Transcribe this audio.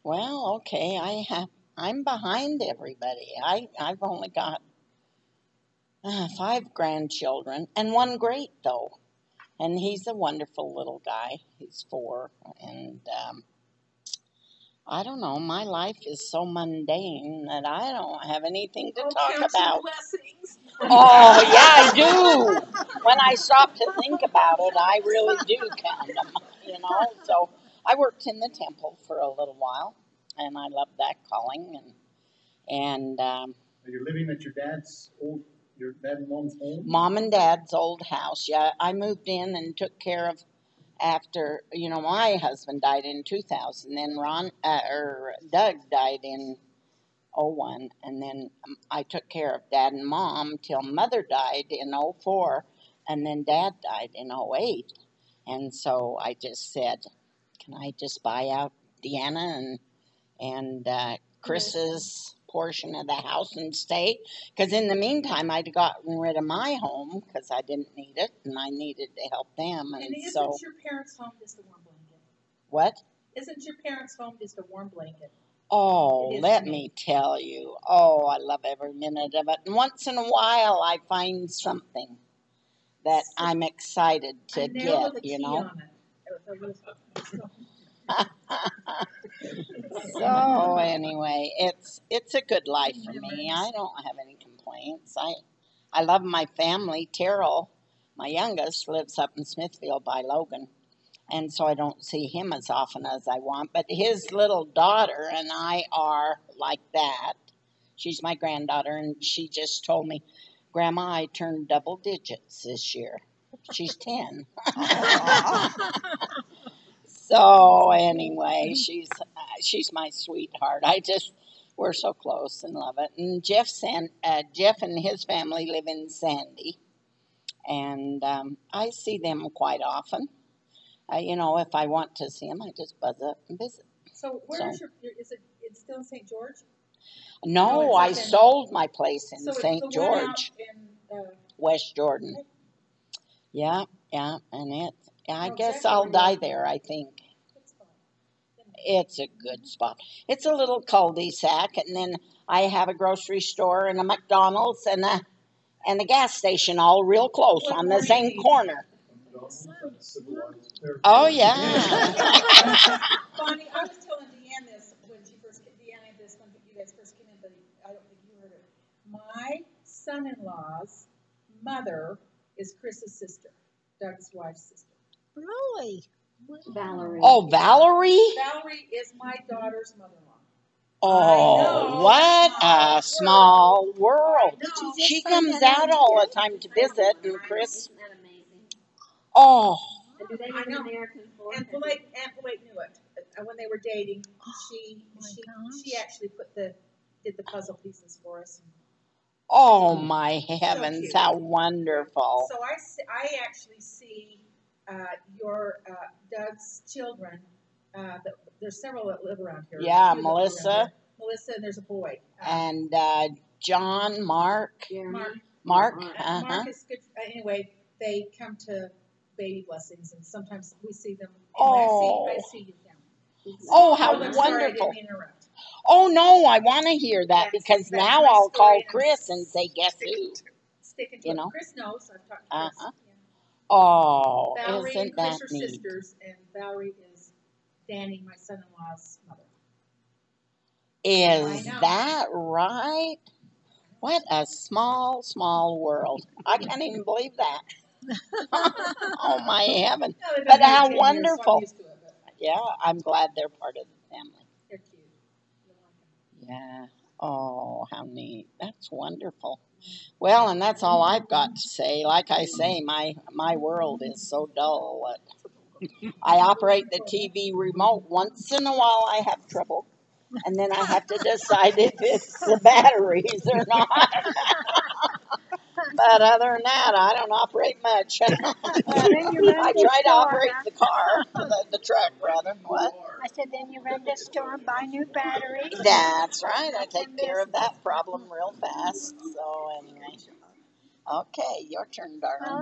Well, okay, I'm behind everybody. I've only got five grandchildren and one great though, and he's a wonderful little guy. He's four, and I don't know. My life is so mundane that I don't have anything to talk count about. your blessings. Oh, yeah, I do. When I stop to think about it, I really do count them, So I worked in the temple for a little while, and I loved that calling. And Are you living at your dad and mom's home? mom and dad's old house. Yeah, I moved in and took care of after, my husband died in 2000. Then Doug died in '01, and then I took care of dad and mom till mother died in '04, and then dad died in '08. And so I just said, can I just buy out Deanna and Chris's portion of the house and stay? Because in the meantime, I'd gotten rid of my home because I didn't need it, and I needed to help them. And isn't so, your parents' home just a warm blanket? What? Isn't your parents' home just a warm blanket? Oh, let me tell you. Oh, I love every minute of it. And once in a while, I find something that I'm excited to get, So anyway, it's a good life for me. I don't have any complaints. I love my family. Terrell, my youngest, lives up in Smithfield by Logan, and so I don't see him as often as I want. But his little daughter and I are like that. She's my granddaughter, and she just told me, Grandma, I turned double digits this year. She's 10. So anyway, she's my sweetheart. We're so close and love it. And Jeff and his family live in Sandy, and I see them quite often. If I want to see them, I just buzz up and visit. So where's is it? It's still in St. George? No, I sold my place in St. George, in West Jordan. Yeah, and I guess I'll die there. I think it's a good spot. It's a little cul-de-sac, and then I have a grocery store and a McDonald's and a gas station all real close on the same corner. Oh yeah. Bonnie, I was telling Deanne this when you guys first came in, but I don't think you heard it. My son-in-law's mother is Chris's sister, Doug's wife's sister. Really? Valerie. Oh, Valerie? Valerie is my daughter's mother-in-law. Oh, what a small world. She comes out all the time to visit, and Chris. Isn't that amazing? Oh. And do they live in American Fork? Aunt Blake knew it. When they were dating, she actually did the puzzle pieces for us. Oh my heavens, so how wonderful. So I actually see your Doug's children. There's several that live around here. Yeah, Melissa. Melissa, and there's a boy. And John, Mark. Mark. Mark is good. Anyway, they come to baby blessings, and sometimes we see them. Oh. I see you family. Oh, how wonderful. Oh, no, I want to hear that because now I'll call Chris and say, guess who? Sticking to it. Chris knows. I've talked to Chris. Oh, Valerie isn't and Chris that are neat? sisters, and Valerie is Danny, my son-in-law's mother. Is that right? What a small, small world. I can't even believe that. Oh, my heaven. No, but how wonderful. Years, so I'm used to it, Yeah, I'm glad they're part of the family. They're cute. Yeah. Oh, how neat. That's wonderful. Well, and that's all I've got to say. Like I say, my world is so dull. I operate the TV remote. Once in a while I have trouble. And then I have to decide if it's the batteries or not. But other than that, I don't operate much. I try to operate the car, the truck rather. What? I said, then you run to the store and buy new batteries. That's right. I take care of that problem real fast. So anyway. Okay, your turn, darling.